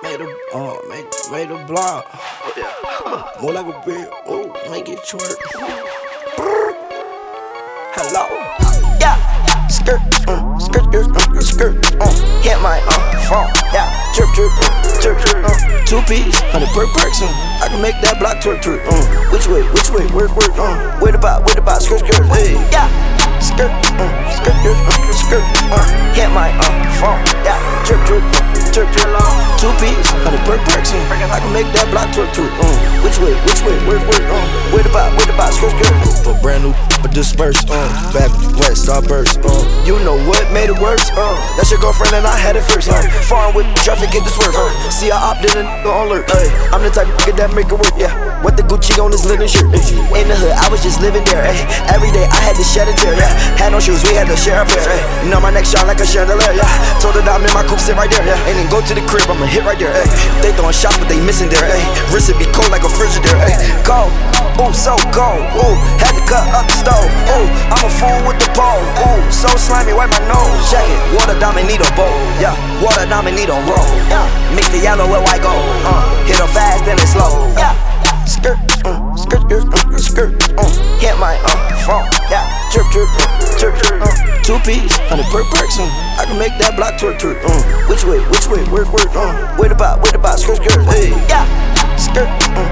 Made a block. Oh yeah. More like a big, oh, make it twerk. Hello. Yeah. Skirt, skirt, hit my phone. Yeah. Drip, drip, 2 piece, 100 per person. I can make that block twerk. Which way, work, Wait about, skirt, hey. Yeah. Skirt, hit my phone. Yeah. Drip, 2 piece, 100 per person. I can make that block twerk. Which way, work, Wait about, skirt. A brand new, but dispersed, back west, starburst, You know what made it worse, That's your girlfriend and I had it first, Foreign with traffic, get the swerve, See, I opted in the alert, I'm the type of nigga that make it work, yeah. What the Gucci on his linen shirt, In the hood, I was just living there, Every day I had to shed a tear, yeah. Had no shoes, we had to share a pair, You know my neck shine like a chandelier, yeah. Told her that I'm in my coupe, sit right there, yeah. And then go to the crib, I'ma hit right there, They throwing shots, but they missing there, Wrist it be cold like a frigidaire, Cold, ooh, so cold, ooh. Had to cut up the stove, ooh. I'm a fool with the pole, ooh. So slimy, wipe my nose, check it. Water diamond need a bowl, yeah. Water diamond need a roll, yeah. Mix the yellow with white gold, hit her fast and it's slow, yeah. Skirt, hit my phone, yeah. Drip, 2 piece, 100 per person. I can make that block twerk, Which way, work, Wait about, skirt, hey. Yeah. Skirt,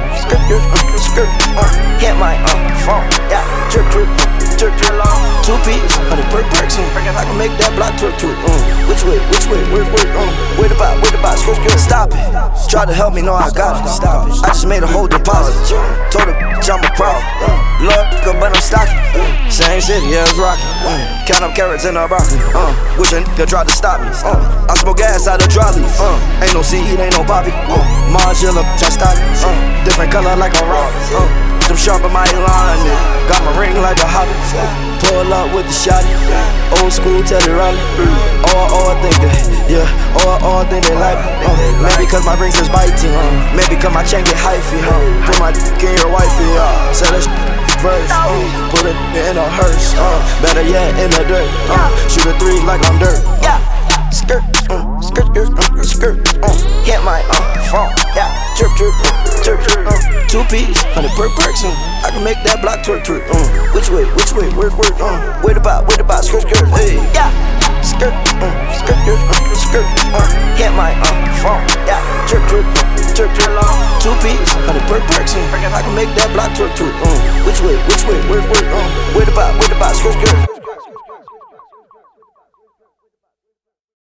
hit my phone, yeah. Drip, 2 piece, 100 per person. I can make that block twerk, Which way, work, Wait about, skirt. Stop it. Try to help me, no, I got it. Stop it. I just made a whole deposit. Told her I'm a pro. Look, but I'm stocky. Same city, yeah, it's rockin'. Count up carrots in a broccoli. Wish a nigga tried to stop me. I smoke gas out of dry leaf. Ain't no seed, ain't no Bobby. Margilla, just stock. Different color like a rock. Some sharp in my line. Got my ring like a hobbit. Pull up with the shotty. Old school Teddy Riley. I think that, yeah. Think they like me. Maybe cause my rings is biting. Maybe cause my chain get hyphy. Put my dick in your wifey. Say that verse. Put it in a hearse. Better yet in the dirt. Shoot a 3 like I'm dirt. Yeah. Skirt, hit my phone, yeah. Drip, 2 piece, 100 per person. I can make that block twerk, Which way, work, Wait about, skirt, hey. Yeah. Skirt, hit my phone, yeah. Drip, 2 piece, 100 per person. I can make that block twerk, Which way, work, Wait about, skirt.